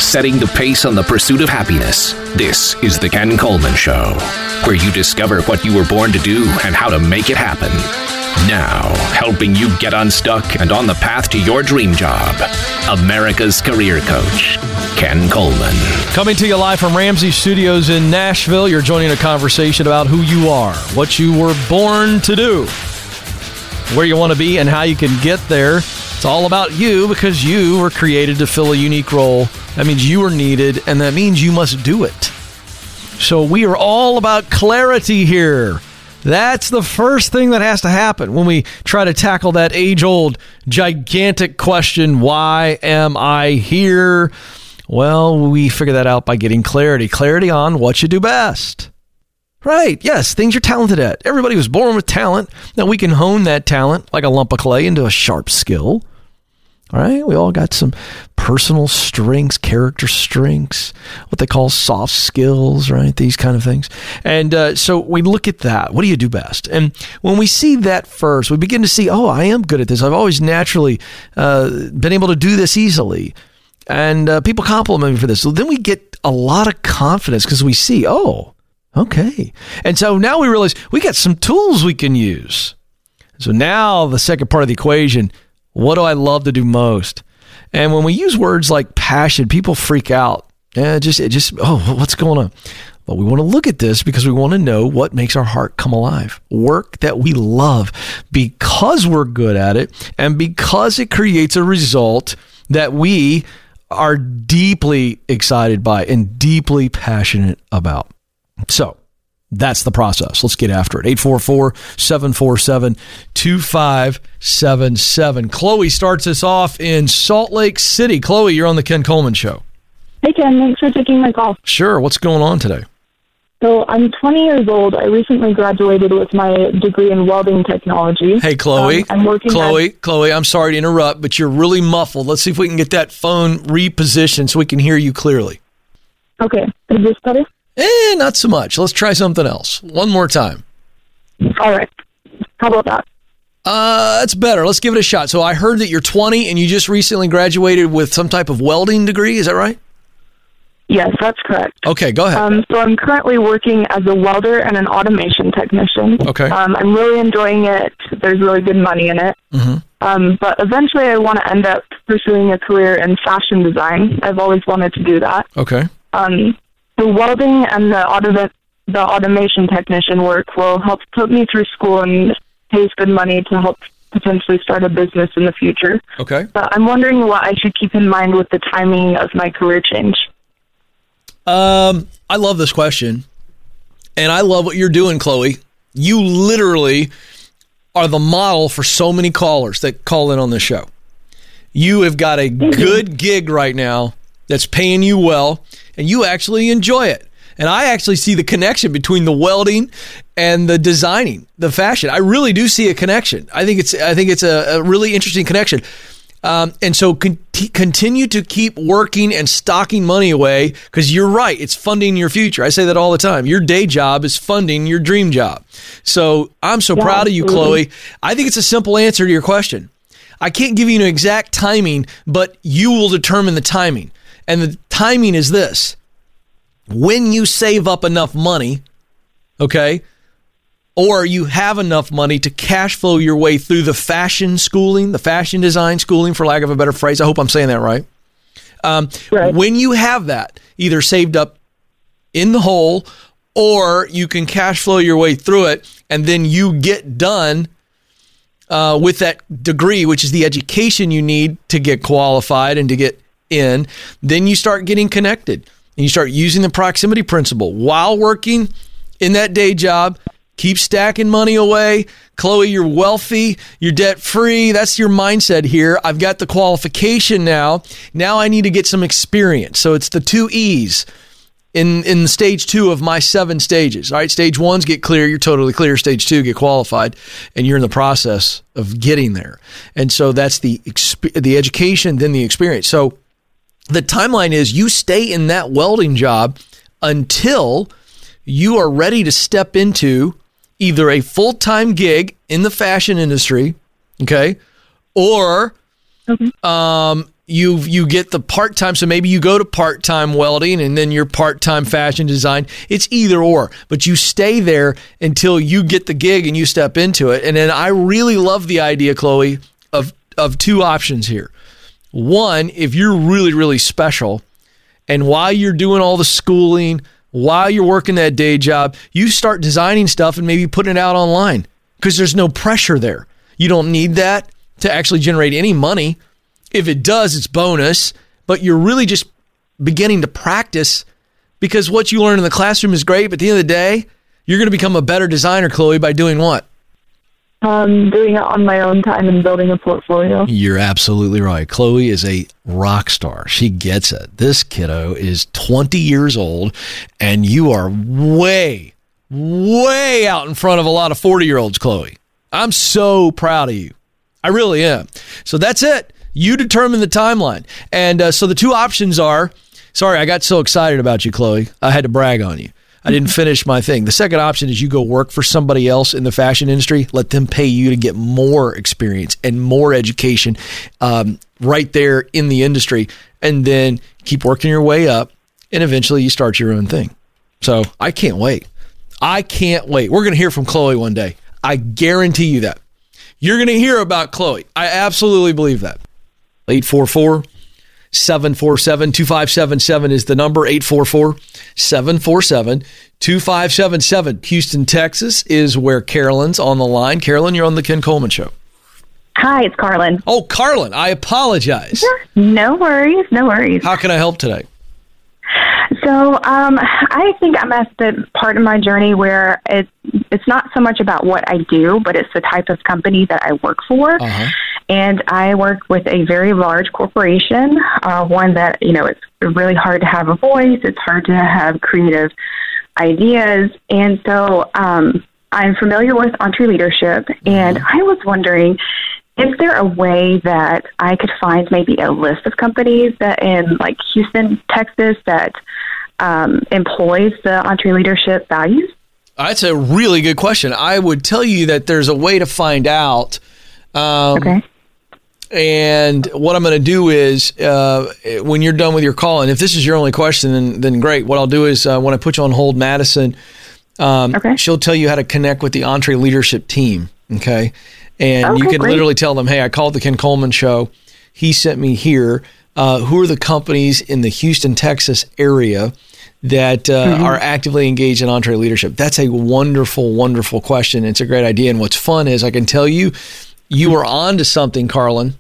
setting the pace on the pursuit of happiness. This is The Ken Coleman Show, where you discover what you were born to do and how to make it happen. Now, helping you get unstuck and on the path to your dream job, America's career coach, Ken Coleman. Coming to you live from Ramsey Studios in Nashville, you're joining a conversation about who you are, what you were born to do, where you want to be, and how you can get there. It's all about you because you were created to fill a unique role. That means you are needed, and that means you must do it. So we are all about clarity here. That's the first thing that has to happen when we try to tackle that age-old, gigantic question, why am I here? Well, we figure that out by getting clarity. Clarity on what you do best. Right, yes, things you're talented at. Everybody was born with talent. Now we can hone that talent like a lump of clay into a sharp skill. All right, we all got some personal strengths, character strengths, what they call soft skills, right? These kind of things. And so we look at that. What do you do best? And when we see that first, we begin to see, oh, I am good at this. I've always naturally been able to do this easily. And people compliment me for this. So then we get a lot of confidence because we see, oh, okay. And so now we realize we got some tools we can use. So now the second part of the equation, what do I love to do most? And when we use words like passion, people freak out. Oh, what's going on? But we want to look at this because we want to know what makes our heart come alive. Work that we love because we're good at it and because it creates a result that we are deeply excited by and deeply passionate about. So that's the process. Let's get after it. 844-747-2577. Chloe starts us off in Salt Lake City. Chloe, you're on the Ken Coleman Show. Hey, Ken. Thanks for taking my call. Sure. What's going on today? So I'm 20 years old. I recently graduated with my degree in welding technology. Hey, Chloe. I'm working Chloe, I'm sorry to interrupt, but you're really muffled. Let's see if we can get that phone repositioned so we can hear you clearly. Okay. Is this better? Not so much. Let's try something else. One more time. All right. How about that? That's better. Let's give it a shot. So I heard that you're 20 and you just recently graduated with some type of welding degree. Is that right? Yes, that's correct. Okay, go ahead. So I'm currently working as a welder and an automation technician. Okay. I'm really enjoying it. There's really good money in it. Mm-hmm. But eventually I want to end up pursuing a career in fashion design. I've always wanted to do that. Okay. The welding and the automation technician work will help put me through school and pays good money to help potentially start a business in the future. Okay. But I'm wondering what I should keep in mind with the timing of my career change. I love this question, and I love what you're doing, Chloe. You literally are the model for so many callers that call in on this show. You have got a good gig right now that's paying you well, and you actually enjoy it. And I actually see the connection between the welding and the designing, the fashion. I really do see a connection. I think it's a really interesting connection. And so continue to keep working and stocking money away because you're right. It's funding your future. I say that all the time. Your day job is funding your dream job. So I'm so proud of you, Chloe. I think it's a simple answer to your question. I can't give you an exact timing, but you will determine the timing. And the timing is this. When you save up enough money, okay, or you have enough money to cash flow your way through the fashion schooling, the fashion design schooling, for lack of a better phrase. I hope I'm saying that right. Right. When you have that either saved up in the hole or you can cash flow your way through it and then you get done with that degree, which is the education you need to get qualified and to get in, then you start getting connected and you start using the proximity principle while working in that day job. Keep stacking money away. Chloe, you're wealthy. You're debt-free. That's your mindset here. I've got the qualification now. Now I need to get some experience. So it's the 2 E's in stage 2 of my 7 stages. All right, stage 1's get clear. You're totally clear. Stage 2, get qualified. And you're in the process of getting there. And so that's the education, then the experience. So the timeline is you stay in that welding job until you are ready to step into either a full-time gig in the fashion industry, okay, or you get the part-time, so maybe you go to part-time welding and then you're part-time fashion design. It's either or, but you stay there until you get the gig and you step into it. And then I really love the idea, Chloe, of two options here. One, if you're really, really special, and while you're doing all the schooling, while you're working that day job, you start designing stuff and maybe putting it out online because there's no pressure there. You don't need that to actually generate any money. If it does, it's bonus, but you're really just beginning to practice because what you learn in the classroom is great, but at the end of the day, you're going to become a better designer, Chloe, by doing what? Doing it on my own time and building a portfolio. You're absolutely right. Chloe is a rock star. She gets it. This kiddo is 20 years old, and you are way, way out in front of a lot of 40-year-olds, Chloe. I'm so proud of you. I really am. So that's it. You determine the timeline. And so the two options are, sorry, I got so excited about you, Chloe. I had to brag on you. I didn't finish my thing. The second option is you go work for somebody else in the fashion industry. Let them pay you to get more experience and more education right there in the industry. And then keep working your way up. And eventually you start your own thing. So I can't wait. I can't wait. We're going to hear from Chloe one day. I guarantee you that. You're going to hear about Chloe. I absolutely believe that. 844-747-2577 is the number. 844-747-2577. Houston, Texas is where Carolyn's on the line. Carolyn, you're on the Ken Coleman Show. Hi, it's Carlin. Oh, Carlin, I apologize. No worries, no worries. How can I help today? So I think I'm at the part of my journey where it's not so much about what I do, but it's the type of company that I work for. Uh-huh. And I work with a very large corporation, one that, it's really hard to have a voice. It's hard to have creative ideas. And so I'm familiar with EntreLeadership, and I was wondering, is there a way that I could find maybe a list of companies that in like Houston, Texas, that employs the EntreLeadership values? That's a really good question. I would tell you that there's a way to find out. Okay. And what I'm going to do is, when you're done with your call, and if this is your only question, then great. What I'll do is, when I put you on hold, Madison, she'll tell you how to connect with the EntreLeadership team. Okay. And you can literally tell them, hey, I called the Ken Coleman Show. He sent me here. Who are the companies in the Houston, Texas area that are actively engaged in EntreLeadership? That's a wonderful, wonderful question. It's a great idea. And what's fun is I can tell you, you are on to something, Carlin,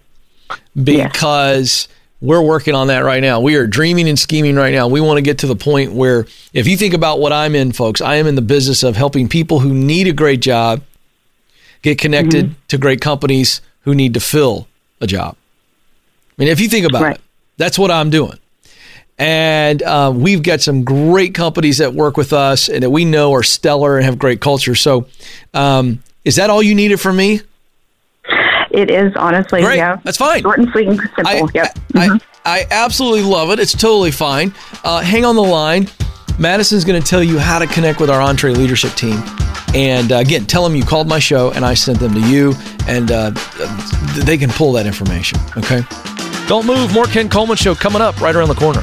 because we're working on that right now. We are dreaming and scheming right now. We want to get to the point where, if you think about what I'm in, folks, I am in the business of helping people who need a great job get connected to great companies who need to fill a job. I mean, if you think about it, that's what I'm doing. And we've got some great companies that work with us and that we know are stellar and have great culture. So is that all you needed from me? It is, honestly. Great. Yeah. That's fine. Short and sweet and simple. I absolutely love it. It's totally fine. Hang on the line. Madison's going to tell you how to connect with our EntreLeadership team. And again, tell them you called my show and I sent them to you, and they can pull that information. Okay? Don't move. More Ken Coleman Show coming up right around the corner.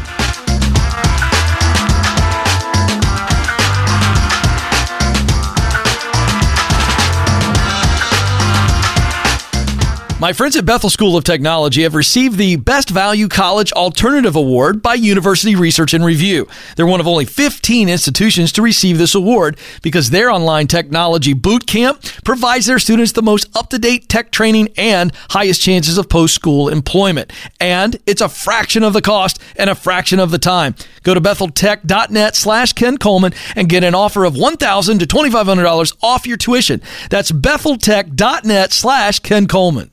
My friends at Bethel School of Technology have received the Best Value College Alternative Award by University Research and Review. They're one of only 15 institutions to receive this award because their online technology boot camp provides their students the most up-to-date tech training and highest chances of post-school employment. And it's a fraction of the cost and a fraction of the time. Go to BethelTech.net/Ken Coleman and get an offer of $1,000 to $2,500 off your tuition. That's BethelTech.net/Ken Coleman.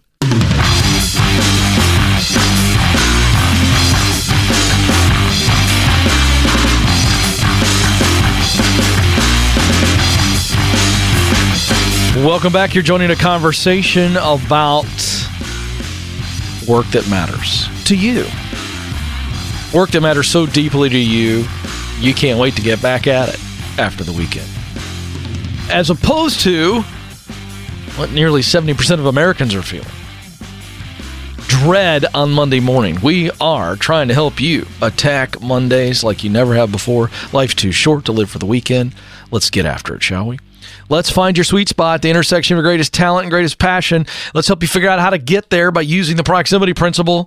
Welcome back. You're joining a conversation about work that matters to you. Work that matters so deeply to you, you can't wait to get back at it after the weekend. As opposed to what nearly 70% of Americans are feeling. dread on Monday morning. We are trying to help you attack Mondays like you never have before. Life's too short to live for the weekend. Let's get after it, shall we? Let's find your sweet spot, the intersection of your greatest talent and greatest passion. Let's help you figure out how to get there by using the proximity principle.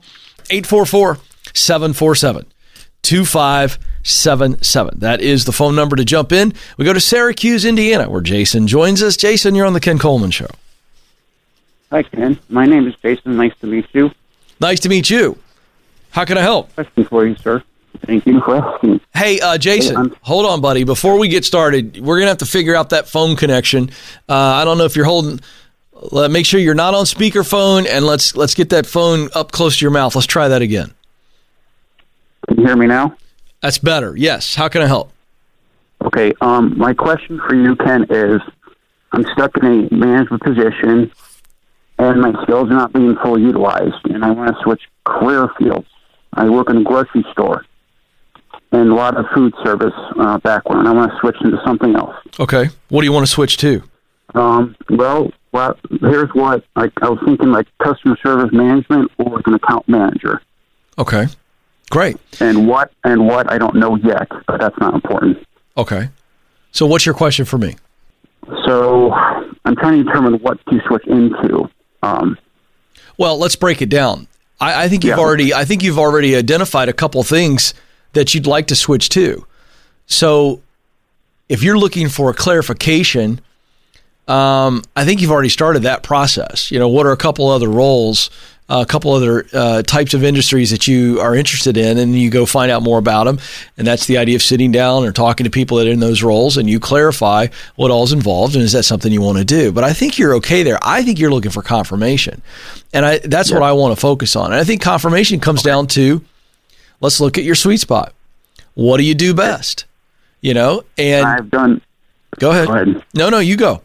844-747-2577. That is the phone number to jump in. We go to Syracuse, Indiana, where Jason joins us. Jason, you're on the Ken Coleman Show. Hi, Ken. My name is Jason. Nice to meet you. Nice to meet you. How can I help? Question for you, sir. Thank you for asking. Hey, Jason, hold on, buddy. Before we get started, we're going to have to figure out that phone connection. I don't know if you're holding... make sure you're not on speakerphone, and let's get that phone up close to your mouth. Let's try that again. Can you hear me now? That's better. Yes. How can I help? Okay. My question for you, Ken, is I'm stuck in a management position, and my skills are not being fully utilized, and I want to switch career fields. I work in a grocery store and a lot of food service background. I want to switch into something else. Okay. What do you want to switch to? Well, here's what I was thinking, like customer service management or an account manager. Okay. Great. And what I don't know yet, but that's not important. Okay. So what's your question for me? So I'm trying to determine what to switch into. Well, let's break it down. I think you've already identified a couple things that you'd like to switch to. So if you're looking for a clarification, I think you've already started that process. You know, what are a couple other roles, a couple other types of industries that you are interested in, and you go find out more about them. And that's the idea of sitting down or talking to people that are in those roles, and you clarify what all's involved, and is that something you want to do? But I think you're okay there. I think you're looking for confirmation. And that's what I want to focus on. And I think confirmation comes down to, let's look at your sweet spot. What do you do best? You know, and I've done. Go ahead. Go ahead. No, you go.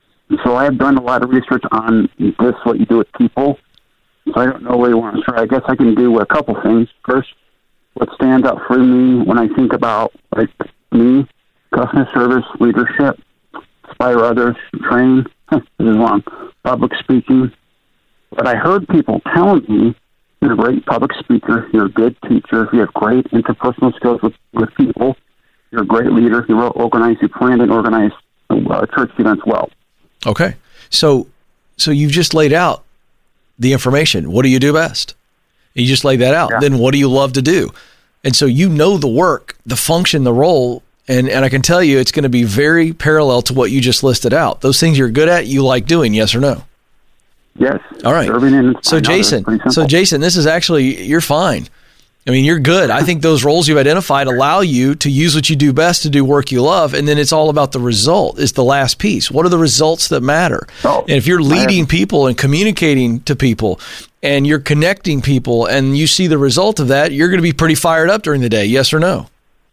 So I have done a lot of research on this, what you do with people. So I don't know where you want to start. I guess I can do a couple things. First, what stands out for me when I think about like me, customer service, leadership, inspire others, train. This is wrong. Public speaking. But I heard people telling me, you're a great public speaker, you're a good teacher, you have great interpersonal skills with people, you're a great leader, you organize, you plan and organize church events well. Okay. So you've just laid out the information. What do you do best? You just laid that out. Yeah. Then what do you love to do? And so you know the work, the function, the role, and I can tell you it's going to be very parallel to what you just listed out. Those things you're good at, you like doing, yes or no? Yes. All right. So Jason, this is actually, you're fine. I mean, you're good. I think those roles you've identified allow you to use what you do best to do work you love, and then it's all about the result is the last piece. What are the results that matter? And if you're leading people and communicating to people and you're connecting people and you see the result of that, you're going to be pretty fired up during the day, yes or no?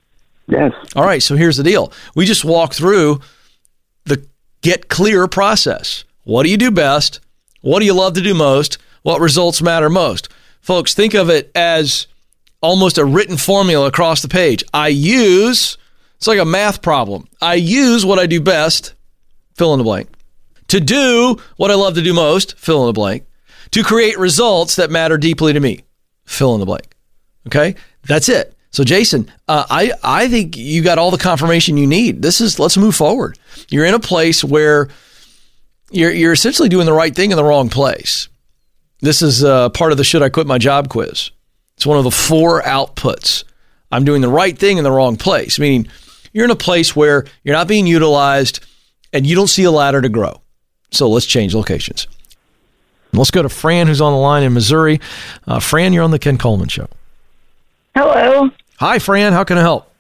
Yes. All right, so here's the deal. We just walked through the get clear process. What do you do best? What do you love to do most? What results matter most? Folks, think of it as almost a written formula across the page. It's like a math problem. I use what I do best, fill in the blank, to do what I love to do most, fill in the blank, to create results that matter deeply to me, fill in the blank. Okay? That's it. So Jason, I think you got all the confirmation you need. Let's move forward. You're in a place where you're essentially doing the right thing in the wrong place. This is part of the Should I Quit My Job quiz. It's one of the 4 outputs. I'm doing the right thing in the wrong place, meaning you're in a place where you're not being utilized and you don't see a ladder to grow. So let's change locations. Let's go to Fran, who's on the line in Missouri. Fran, you're on the Ken Coleman Show. Hello. Hi, Fran. How can I help?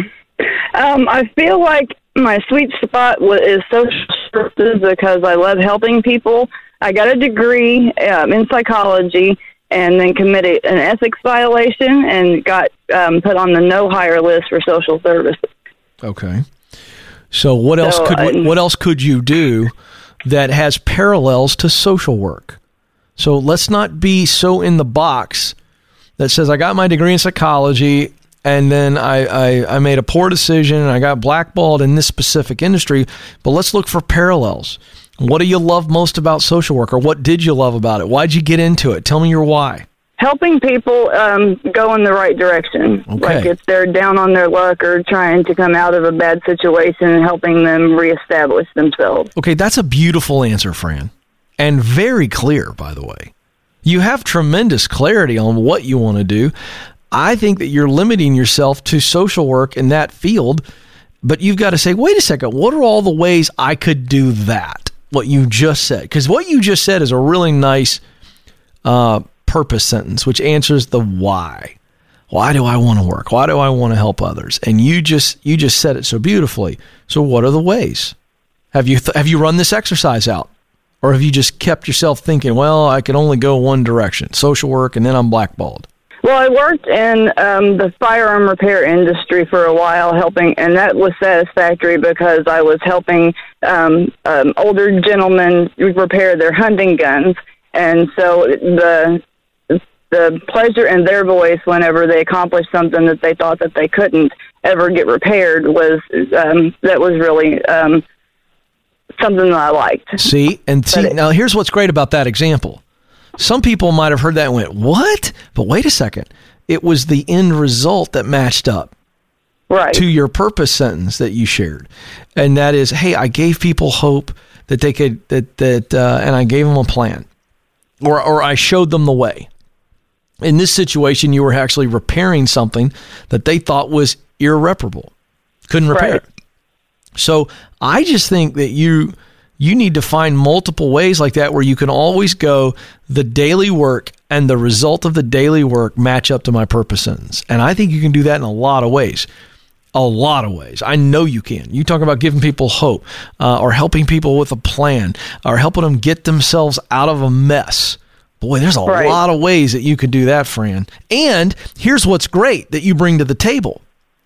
I feel like my sweet spot is social services because I love helping people. I got a degree in psychology and then committed an ethics violation and got put on the no hire list for social services. Okay. So what else could you do that has parallels to social work? So let's not be so in the box that says I got my degree in psychology and then I made a poor decision and I got blackballed in this specific industry, but let's look for parallels. What do you love most about social work, or what did you love about it? Why'd you get into it? Tell me your why. helping people go in the right direction. Okay. Like if they're down on their luck or trying to come out of a bad situation and helping them reestablish themselves. Okay, that's a beautiful answer, Fran, and very clear, by the way. You have tremendous clarity on what you want to do. I think that you're limiting yourself to social work in that field, but you've got to say, wait a second, what are all the ways I could do that? What you just said. Because what you just said is a really nice purpose sentence, which answers the why. Why do I want to work? Why do I want to help others? And you just said it so beautifully. So what are the ways? Have you run this exercise out? Or have you just kept yourself thinking, well, I can only go one direction, social work, and then I'm blackballed? Well, I worked in the firearm repair industry for a while, helping, and that was satisfactory because I was helping older gentlemen repair their hunting guns, and so the pleasure in their voice whenever they accomplished something that they thought that they couldn't ever get repaired was that was really something that I liked. See, now here's what's great about that example. Some people might have heard that and went, what? But wait a second. It was the end result that matched up to your purpose sentence that you shared. And that is, hey, I gave people hope that they could, and I gave them a plan. Or I showed them the way. In this situation, you were actually repairing something that they thought was irreparable. Couldn't repair it. So I just think that you need to find multiple ways like that where you can always go, the daily work and the result of the daily work match up to my purpose sentence. And I think you can do that in a lot of ways. A lot of ways. I know you can. You talk about giving people hope or helping people with a plan or helping them get themselves out of a mess. Boy, there's a lot of ways that you could do that, Fran. And here's what's great that you bring to the table.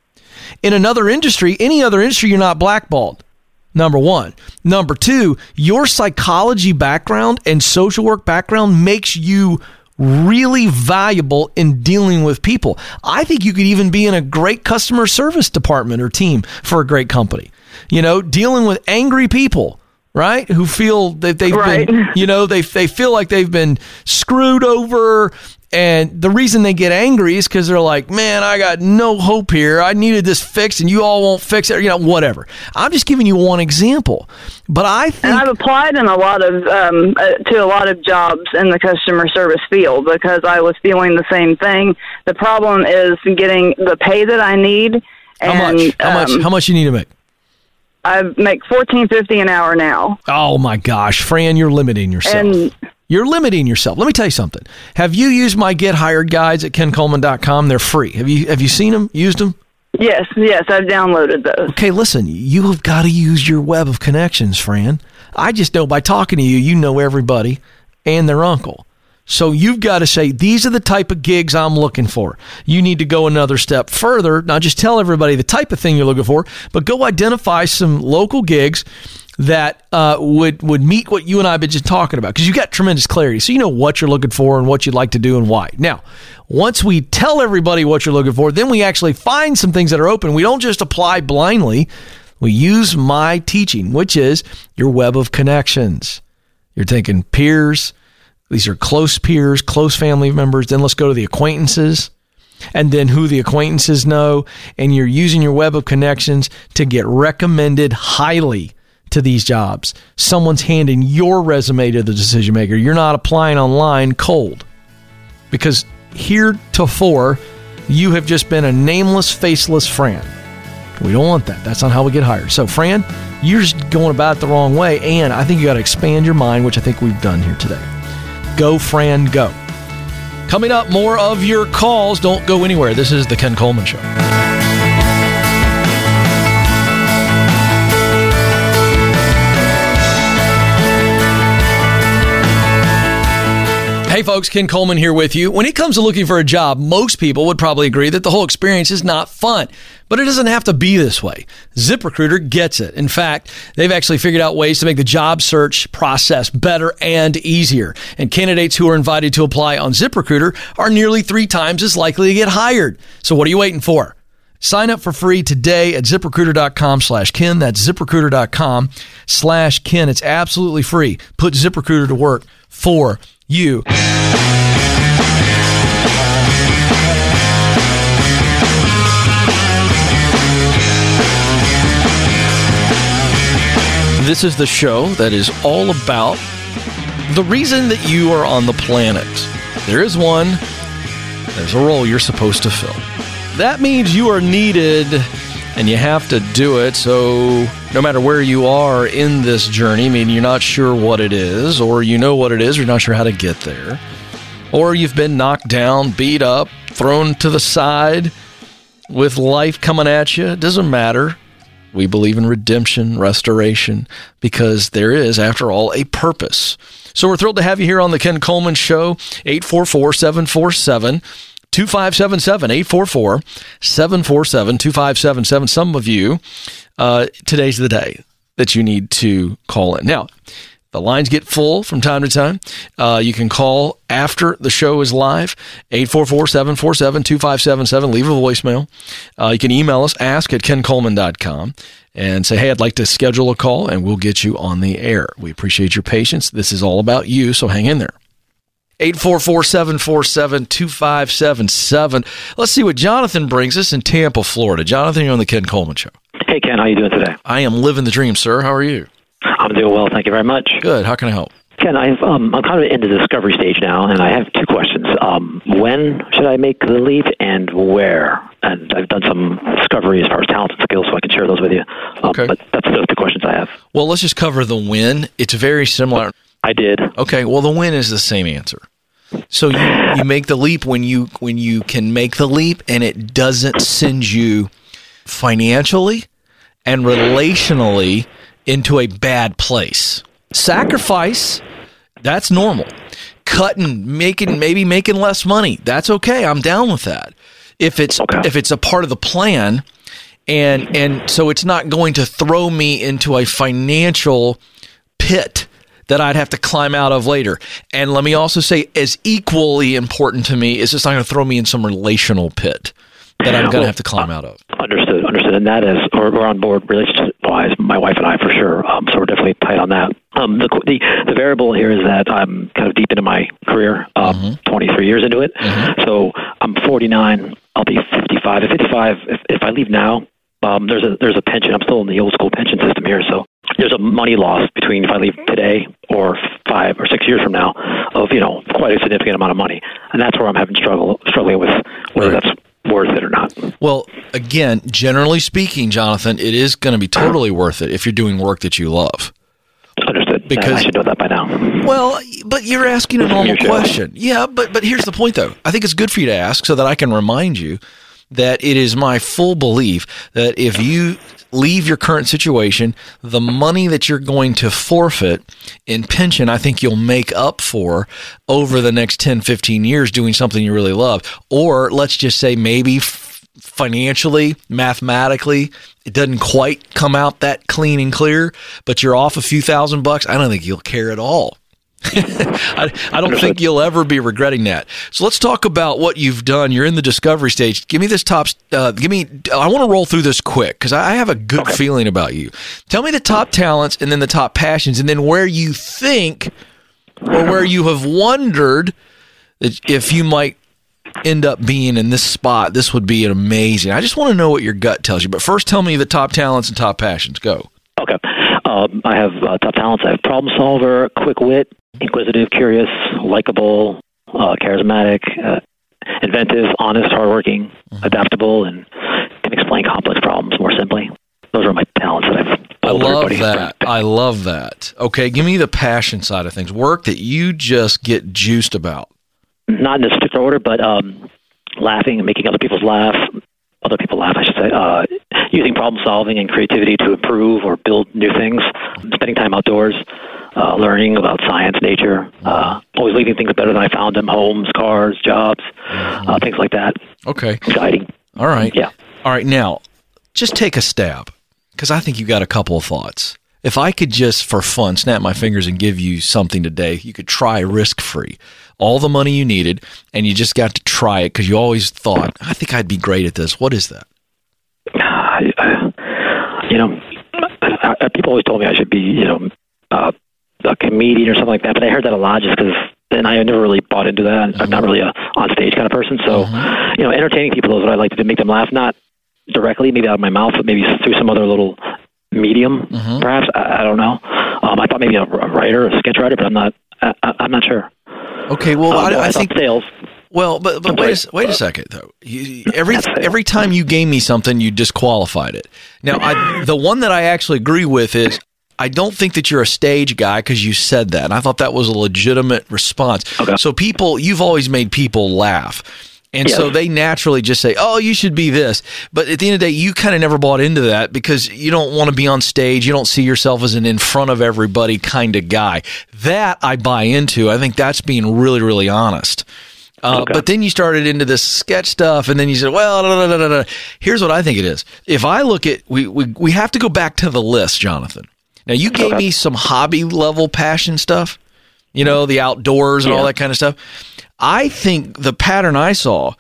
In another industry, any other industry, you're not blackballed. Number one. Number two, your psychology background and social work background makes you really valuable in dealing with people. I think you could even be in a great customer service department or team for a great company. You know, dealing with angry people, right? Who feel that they've been, you know, they feel like they've been screwed over. And the reason they get angry is because they're like, man, I got no hope here. I needed this fixed and you all won't fix it. You know, whatever. I'm just giving you one example. But I think... And I've applied in a lot of to a lot of jobs in the customer service field because I was feeling the same thing. The problem is getting the pay that I need. And, How much you need to make? I make $14.50 an hour now. Oh, my gosh. Fran, you're limiting yourself. You're limiting yourself. Let me tell you something. Have you used my Get Hired guides at kencoleman.com? They're free. Have you seen them, used them? Yes, I've downloaded those. Okay, listen, you have got to use your web of connections, Fran. I just know by talking to you, you know everybody and their uncle. So you've got to say, these are the type of gigs I'm looking for. You need to go another step further, not just tell everybody the type of thing you're looking for, but go identify some local gigs that would meet what you and I have been just talking about, because you got tremendous clarity. So you know what you're looking for and what you'd like to do and why. Now, once we tell everybody what you're looking for, then we actually find some things that are open. We don't just apply blindly. We use my teaching, which is your web of connections. You're taking peers. These are close peers, close family members. Then let's go to the acquaintances, and then who the acquaintances know. And you're using your web of connections to get recommended highly to these jobs. Someone's handing your resume to the decision maker. You're not applying online cold, because heretofore you have just been a nameless, faceless Fran. We don't want that. That's not how we get hired. So, Fran, you're just going about it the wrong way, and I think you got to expand your mind, which I think we've done here today. Go, Fran, go. Coming up, more of your calls. Don't go anywhere. This is The Ken Coleman Show. Hey folks, Ken Coleman here with you. When it comes to looking for a job, most people would probably agree that the whole experience is not fun, but it doesn't have to be this way. ZipRecruiter gets it. In fact, they've actually figured out ways to make the job search process better and easier. And candidates who are invited to apply on ZipRecruiter are nearly 3 times as likely to get hired. So what are you waiting for? Sign up for free today at ZipRecruiter.com/Ken. That's ZipRecruiter.com/Ken. It's absolutely free. Put ZipRecruiter to work for you. This is the show that is all about the reason that you are on the planet. There is one. There's a role you're supposed to fill. That means you are needed and you have to do it. So no matter where you are in this journey, I mean, you're not sure what it is, or you know what it is, you're not sure how to get there, or you've been knocked down, beat up, thrown to the side with life coming at you. It doesn't matter. We believe in redemption, restoration, because there is, after all, a purpose. So we're thrilled to have you here on the Ken Coleman Show. 844-747-2577, 844-747-2577. Some of you, today's the day that you need to call in. Now, the lines get full from time to time. You can call after the show is live, 844-747-2577. Leave a voicemail. You can email us, ask@kencoleman.com, and say, hey, I'd like to schedule a call, and we'll get you on the air. We appreciate your patience. This is all about you, so hang in there. 844-747-2577. Let's see what Jonathan brings us in Tampa, Florida. Jonathan, you're on the Ken Coleman Show. Hey, Ken. How are you doing today? I am living the dream, sir. How are you? I'm doing well. Thank you very much. Good. How can I help? Ken, I'm kind of in the discovery stage now, and I have two questions. When should I make the leap, and where? And I've done some discovery as far as talents and skills, so I can share those with you. Okay. But that's the two questions I have. Well, let's just cover the when. It's very similar. I did. Okay. Well, the when is the same answer. So you make the leap when you can make the leap, and it doesn't send you financially and relationally into a bad place. Sacrifice, that's normal. Cutting, maybe making less money, that's okay. I'm down with that. If it's a part of the plan, and so it's not going to throw me into a financial pit that I'd have to climb out of later. And let me also say, as equally important to me, is it's not going to throw me in some relational pit that I'm going to have to climb out of. Understood. And that is, we're on board relationship-wise, my wife and I, for sure. So we're definitely tight on that. The variable here is that I'm kind of deep into my career, 23 years into it. Mm-hmm. So I'm 49. I'll be 55. At 55, if I leave now, there's a pension. I'm still in the old school pension system here. So there's a money loss between if I leave today or 5 or 6 years from now of, quite a significant amount of money. And that's where I'm having struggling with whether that's worth it or not. Well, again, generally speaking, Jonathan, it is going to be totally worth it if you're doing work that you love. Understood. Because I should know that by now. Well, but you're asking a normal question. Yeah, but here's the point, though. I think it's good for you to ask so that I can remind you that it is my full belief that if you leave your current situation, the money that you're going to forfeit in pension, I think you'll make up for over the next 10, 15 years doing something you really love. Or let's just say maybe financially, mathematically, it doesn't quite come out that clean and clear, but you're off a few $1,000. I don't think you'll care at all. I don't think you'll ever be regretting that. So let's talk about what you've done. You're in the discovery stage. Give me this I want to roll through this quick because I have a good feeling about you. Tell me the top talents and then the top passions and then where you think or where you have wondered if you might end up being in this spot. This would be amazing. I just want to know what your gut tells you. But first, tell me the top talents and top passions. Go. Okay. I have top talents. I have problem solver, quick wit, inquisitive, curious, likable, charismatic, inventive, honest, hardworking, adaptable, and can explain complex problems more simply. Those are my talents that I've told everybody. I love that. Okay, give me the passion side of things. Work that you just get juiced about. Not in this particular order, but laughing and making other people laugh, I should say, using problem solving and creativity to improve or build new things, spending time outdoors, learning about science, nature, always leaving things better than I found them, homes, cars, jobs, things like that. Okay. Guiding. All right. Yeah. All right. Now, just take a stab, because I think you got a couple of thoughts. If I could just, for fun, snap my fingers and give you something today, you could try risk-free. All the money you needed, and you just got to try it because you always thought, I think I'd be great at this. What is that? People always told me I should be, a comedian or something like that, but I heard that a lot just because then I never really bought into that. I'm not really a on-stage kind of person. So, entertaining people is what I like to do, make them laugh, not directly, maybe out of my mouth, but maybe through some other little medium, perhaps. I don't know. I thought maybe a writer, a sketch writer, but I'm not sure. Okay, well, I think sales. Well, but wait a second though. Every time you gave me something, you disqualified it. Now, the one that I actually agree with is I don't think that you're a stage guy because you said that, and I thought that was a legitimate response. Okay. So you've always made people laugh. And so they naturally just say, oh, you should be this. But at the end of the day, you kind of never bought into that because you don't want to be on stage. You don't see yourself as an in front of everybody kind of guy. That I buy into. I think that's being really, really honest. But then you started into this sketch stuff, and then you said, well, here's what I think it is. If I look at, we have to go back to the list, Jonathan. Now, you gave me some hobby-level passion stuff, the outdoors and all that kind of stuff. I think the pattern I saw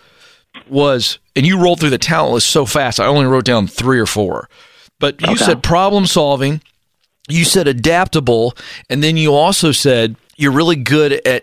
was, and you rolled through the talent list so fast, I only wrote down 3 or 4. But you said problem solving, you said adaptable, and then you also said you're really good at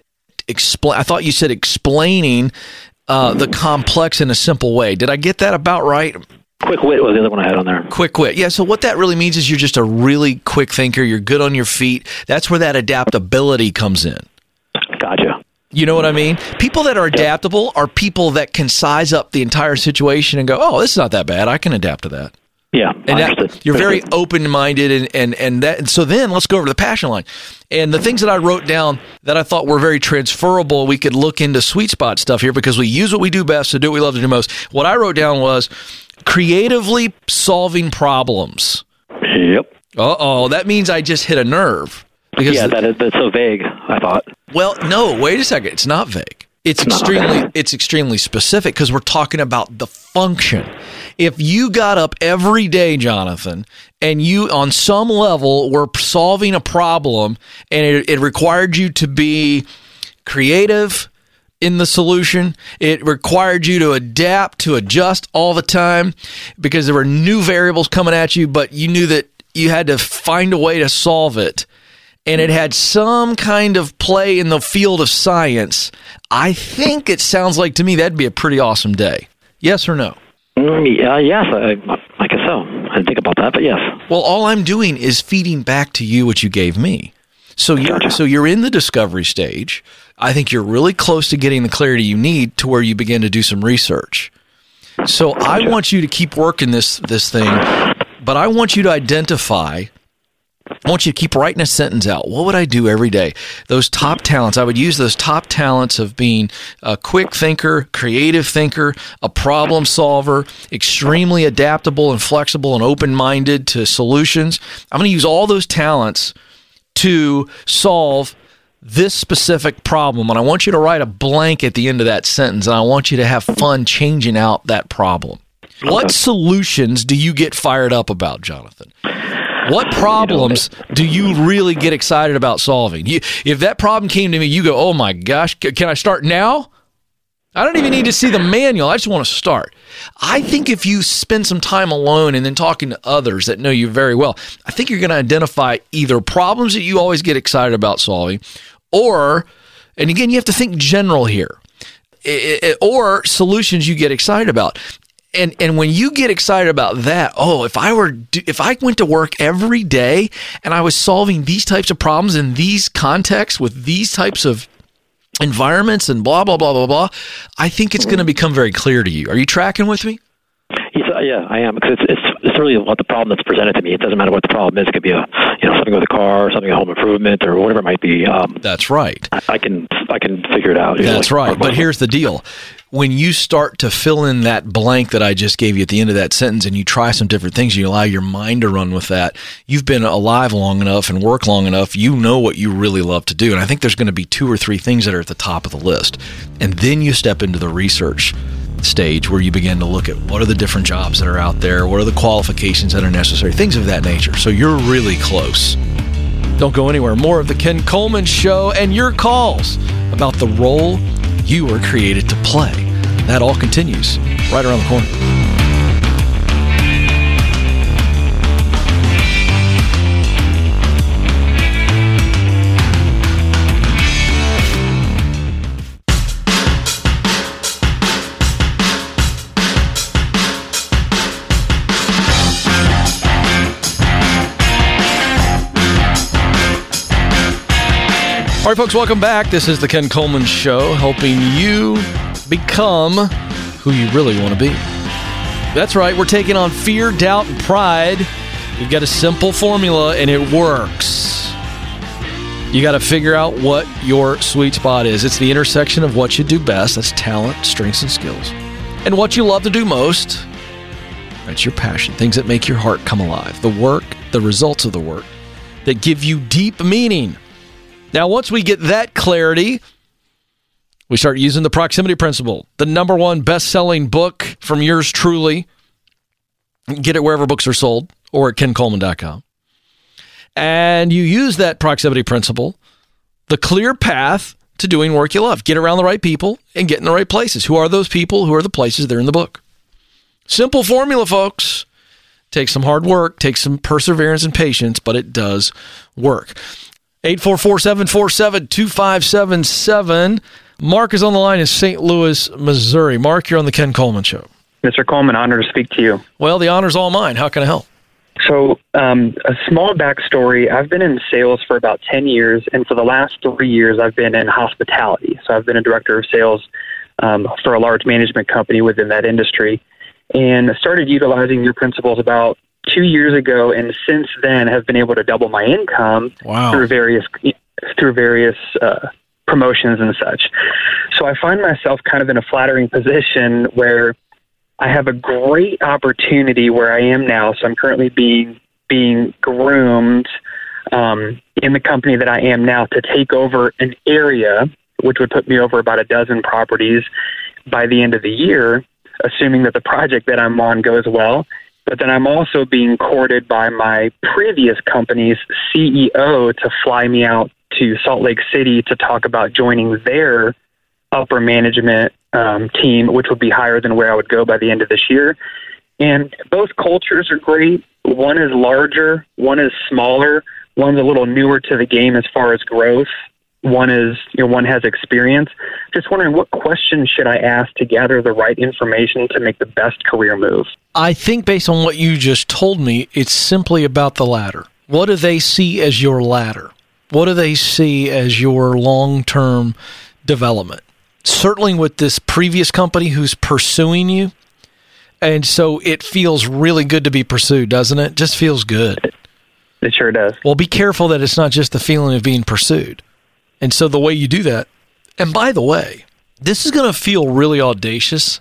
I thought you said explaining the complex in a simple way. Did I get that about right? Quick wit was the other one I had on there. Quick wit. Yeah, so what that really means is you're just a really quick thinker. You're good on your feet. That's where that adaptability comes in. Gotcha. You know what I mean? People that are adaptable are people that can size up the entire situation and go, oh, this is not that bad. I can adapt to that. Yeah, and you're very open-minded, and that. And so then let's go over to the passion line. And the things that I wrote down that I thought were very transferable, we could look into sweet spot stuff here because we use what we do best to do what we love to do most. What I wrote down was creatively solving problems. Yep. Uh-oh, that means I just hit a nerve. Because that's so vague, I thought. Well, no, wait a second. It's not vague. It's extremely specific because we're talking about the function. If you got up every day, Jonathan, and you on some level were solving a problem and it required you to be creative in the solution, it required you to adapt, to adjust all the time because there were new variables coming at you, but you knew that you had to find a way to solve it. And it had some kind of play in the field of science, I think it sounds like to me that'd be a pretty awesome day. Yes or no? Yes, I guess so. I didn't think about that, but yes. Well, all I'm doing is feeding back to you what you gave me. So you're in the discovery stage. I think you're really close to getting the clarity you need to where you begin to do some research. So I want you to keep working this thing, but I want you to identify. I want you to keep writing a sentence out. What would I do every day? Those top talents. I would use those top talents of being a quick thinker, creative thinker, a problem solver, extremely adaptable and flexible and open-minded to solutions. I'm going to use all those talents to solve this specific problem. And I want you to write a blank at the end of that sentence. And I want you to have fun changing out that problem. What solutions do you get fired up about, Jonathan? What problems do you really get excited about solving? If that problem came to me, you go, oh my gosh, can I start now? I don't even need to see the manual. I just want to start. I think if you spend some time alone and then talking to others that know you very well, I think you're going to identify either problems that you always get excited about solving or, and again, you have to think general here, or solutions you get excited about. And when you get excited about that, if I went to work every day and I was solving these types of problems in these contexts with these types of environments and blah, blah, blah, blah, blah, I think it's going to become very clear to you. Are you tracking with me? Yeah, I am. Because it's really what the problem that's presented to me. It doesn't matter what the problem is. It could be something with a car, something with home improvement, or whatever it might be. That's right. I can figure it out. That's right. But here's the deal. When you start to fill in that blank that I just gave you at the end of that sentence and you try some different things, you allow your mind to run with that, you've been alive long enough and worked long enough, you know what you really love to do. And I think there's going to be 2 or 3 things that are at the top of the list. And then you step into the research stage where you begin to look at what are the different jobs that are out there, what are the qualifications that are necessary, things of that nature. So you're really close. Don't go anywhere. More of the Ken Coleman Show and your calls about the role you were created to play. That all continues right around the corner. All right, folks, welcome back. This is the Ken Coleman Show, helping you become who you really want to be. That's right. We're taking on fear, doubt, and pride. We've got a simple formula, and it works. You got to figure out what your sweet spot is. It's the intersection of what you do best. That's talent, strengths, and skills. And what you love to do most. That's your passion. Things that make your heart come alive. The work, the results of the work that give you deep meaning. Now, once we get that clarity, we start using the proximity principle, the #1 best-selling book from yours truly. Get it wherever books are sold or at kencoleman.com. And you use that proximity principle, the clear path to doing work you love. Get around the right people and get in the right places. Who are those people? Who are the places? They're in the book. Simple formula, folks. Takes some hard work, takes some perseverance and patience, but it does work. 844-747-2577. Mark is on the line in St. Louis, Missouri. Mark, you're on the Ken Coleman Show. Mr. Coleman, honored to speak to you. Well, the honor's all mine. How can I help? So, a small backstory. I've been in sales for about 10 years, and for the last 3 years, I've been in hospitality. So I've been a director of sales for a large management company within that industry, and started utilizing your principles about 2 years ago, and since then have been able to double my income through various promotions and such. So I find myself kind of in a flattering position where I have a great opportunity where I am now. So I'm currently being groomed in the company that I am now to take over an area, which would put me over about a dozen properties by the end of the year, assuming that the project that I'm on goes well. But then I'm also being courted by my previous company's CEO to fly me out to Salt Lake City to talk about joining their upper management team, which would be higher than where I would go by the end of this year. And both cultures are great. One is larger, one is smaller, one's a little newer to the game as far as growth. One is, one has experience. Just wondering, what questions should I ask to gather the right information to make the best career move? I think based on what you just told me, it's simply about the ladder. What do they see as your ladder? What do they see as your long-term development? Certainly with this previous company who's pursuing you. And so it feels really good to be pursued, doesn't it? Just feels good. It sure does. Well, be careful that it's not just the feeling of being pursued. And so the way you do that, and by the way, this is going to feel really audacious,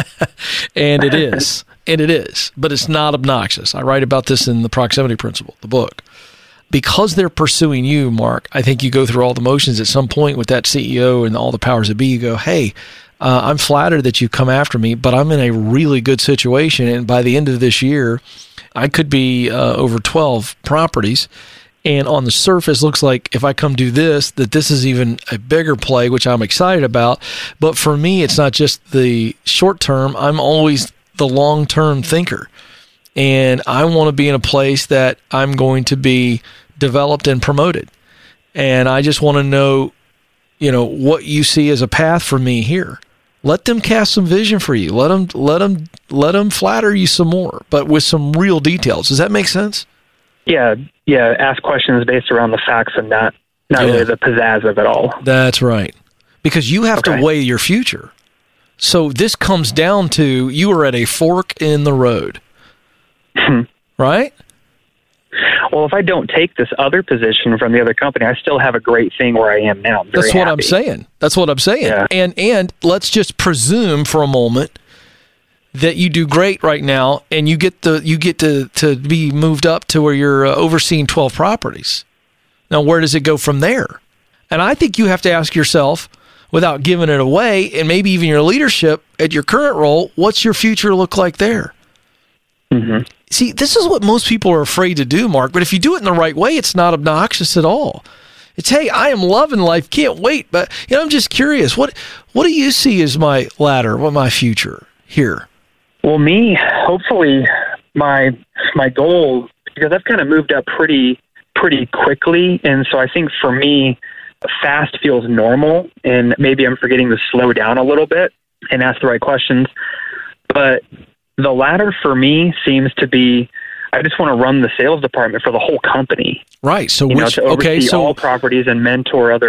and it is, but it's not obnoxious. I write about this in the Proximity Principle, the book. Because they're pursuing you, Mark, I think you go through all the motions at some point with that CEO and all the powers that be. You go, hey, I'm flattered that you come after me, but I'm in a really good situation, and by the end of this year, I could be over 12 properties. And on the surface, looks like if I come do this, that this is even a bigger play, which I'm excited about. But for me, it's not just the short term. I'm always the long-term thinker. And I want to be in a place that I'm going to be developed and promoted. And I just want to know, what you see as a path for me here. Let them cast some vision for you. Let them flatter you some more, but with some real details. Does that make sense? Yeah. Ask questions based around the facts and not really the pizzazz of it all. That's right. Because you have to weigh your future. So this comes down to you are at a fork in the road. Right? Well, if I don't take this other position from the other company, I still have a great thing where I am now. That's what I'm saying. Yeah. And let's just presume for a moment that you do great right now, and you get to be moved up to where you're overseeing 12 properties. Now, where does it go from there? And I think you have to ask yourself, without giving it away, and maybe even your leadership at your current role, what's your future look like there? Mm-hmm. See, this is what most people are afraid to do, Mark, but if you do it in the right way, it's not obnoxious at all. It's, hey, I am loving life, can't wait, but I'm just curious, what do you see as my ladder, what my future here? Well, me, hopefully, my goal, because I've kind of moved up pretty quickly, and so I think for me, fast feels normal, and maybe I'm forgetting to slow down a little bit and ask the right questions. But the ladder for me seems to be, I just want to run the sales department for the whole company. Right. So to oversee all properties and mentor other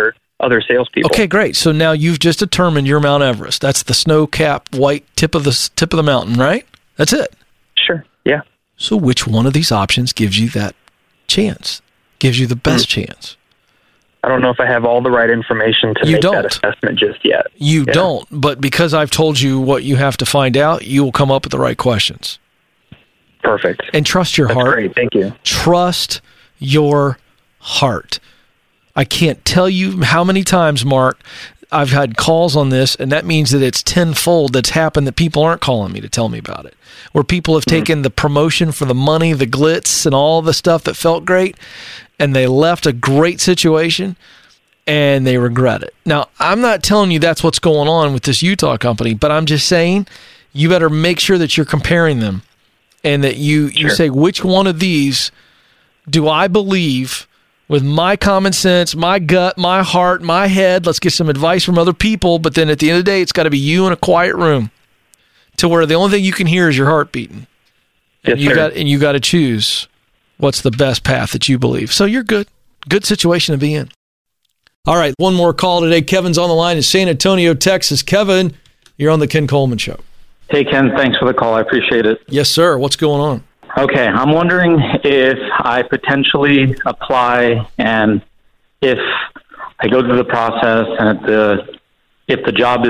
other salespeople. Okay, great. So now you've just determined you're Mount Everest. That's the snow-capped white tip of the mountain, right? That's it. Sure. Yeah. So which one of these options gives you that chance? Gives you the best chance? I don't know if I have all the right information to make that assessment just yet. You don't, but because I've told you what you have to find out, you will come up with the right questions. Perfect. And trust your heart. Great, thank you. Trust your heart. I can't tell you how many times, Mark, I've had calls on this, and that means that it's tenfold that's happened that people aren't calling me to tell me about it. Where people have taken the promotion for the money, the glitz, and all the stuff that felt great, and they left a great situation, and they regret it. Now, I'm not telling you that's what's going on with this Utah company, but I'm just saying you better make sure that you're comparing them and that you say, which one of these do I believe with my common sense, my gut, my heart, my head? Let's get some advice from other people, but then at the end of the day, it's got to be you in a quiet room to where the only thing you can hear is your heart beating. And you got to choose what's the best path that you believe. So you're good. Good situation to be in. All right, one more call today. Kevin's on the line in San Antonio, Texas. Kevin, you're on the Ken Coleman Show. Hey, Ken, thanks for the call. I appreciate it. Yes, sir. What's going on? Okay, I'm wondering if I potentially apply, and if I go through the process, and if the job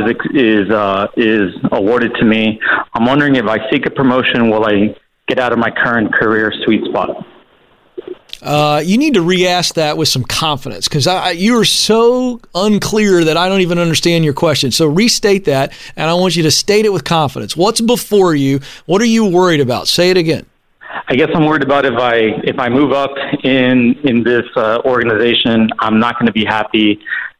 is awarded to me, I'm wondering if I seek a promotion, will I get out of my current career sweet spot? You need to re-ask that with some confidence, because you are so unclear that I don't even understand your question. So restate that, and I want you to state it with confidence. What's before you? What are you worried about? Say it again. I guess I'm worried about if I move up in this organization, I'm not going to be happy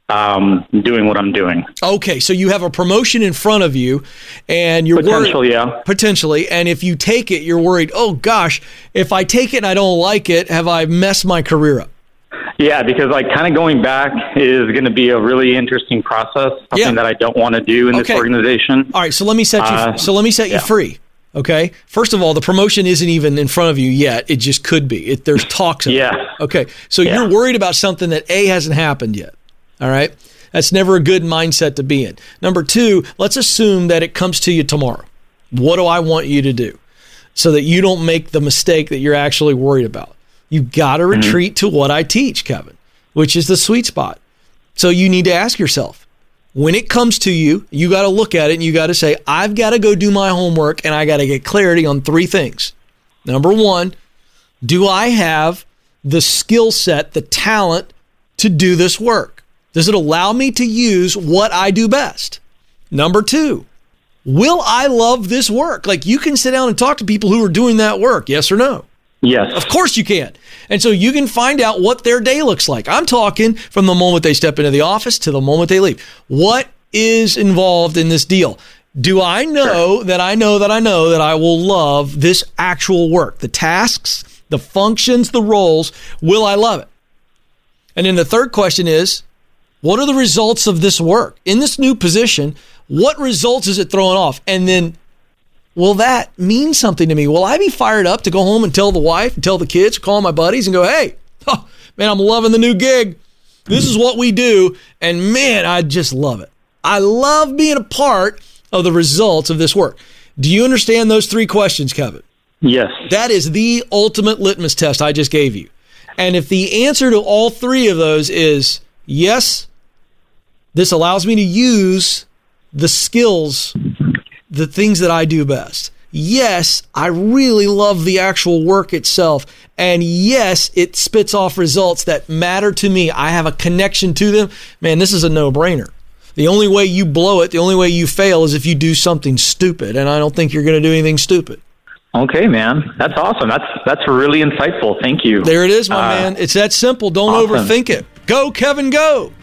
doing what I'm doing. Okay, so you have a promotion in front of you, and you're worried. Potentially, and if you take it, you're worried, oh gosh, if I take it and I don't like it, have I messed my career up? Yeah, because kind of going back is going to be a really interesting process, something that I don't want to do in this organization. All right, so let me set you free. Okay. First of all, the promotion isn't even in front of you yet. It just could be. There's talks of it. Okay. So you're worried about something that hasn't happened yet. All right. That's never a good mindset to be in. Number two, let's assume that it comes to you tomorrow. What do I want you to do so that you don't make the mistake that you're actually worried about? You've got to retreat to what I teach, Kevin, which is the sweet spot. So you need to ask yourself, when it comes to you, you got to look at it and you got to say, I've got to go do my homework and I got to get clarity on three things. Number one, do I have the skill set, the talent to do this work? Does it allow me to use what I do best? Number two, will I love this work? Like, you can sit down and talk to people who are doing that work, yes or no? Yes. Of course you can. And so you can find out what their day looks like. I'm talking from the moment they step into the office to the moment they leave. What is involved in this deal? Do I know that I know that I will love this actual work? The tasks, the functions, the roles, will I love it? And then the third question is, what are the results of this work? In this new position, what results is it throwing off? And then, will that mean something to me? Will I be fired up to go home and tell the wife and tell the kids, call my buddies and go, hey, man, I'm loving the new gig. This is what we do. And man, I just love it. I love being a part of the results of this work. Do you understand those three questions, Kevin? Yes. That is the ultimate litmus test I just gave you. And if the answer to all three of those is yes, this allows me to use the skills, the things that I do best. Yes, I really love the actual work itself. And yes, it spits off results that matter to me. I have a connection to them. Man, this is a no-brainer. The only way you blow it, the only way you fail is if you do something stupid. And I don't think you're going to do anything stupid. Okay, man. That's awesome. That's really insightful. Thank you. There it is, my man. It's that simple. Don't overthink it. Go, Kevin, go.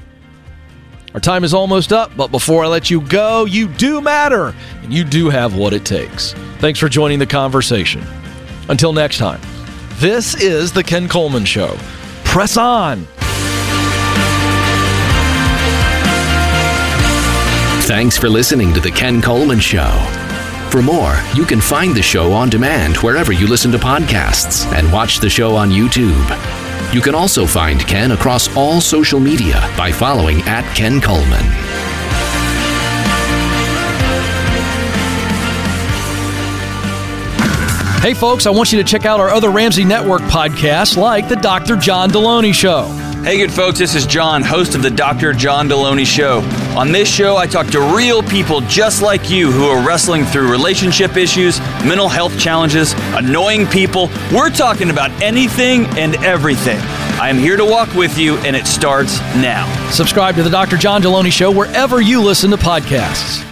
Our time is almost up, but before I let you go, you do matter, and you do have what it takes. Thanks for joining the conversation. Until next time, this is The Ken Coleman Show. Press on. Thanks for listening to The Ken Coleman Show. For more, you can find the show on demand wherever you listen to podcasts and watch the show on YouTube. You can also find Ken across all social media by following @KenColeman. Hey, folks, I want you to check out our other Ramsey Network podcasts like The Dr. John Deloney Show. Hey, good folks, this is John, host of the Dr. John Deloney Show. On this show, I talk to real people just like you who are wrestling through relationship issues, mental health challenges, annoying people. We're talking about anything and everything. I am here to walk with you, and it starts now. Subscribe to The Dr. John Deloney Show wherever you listen to podcasts.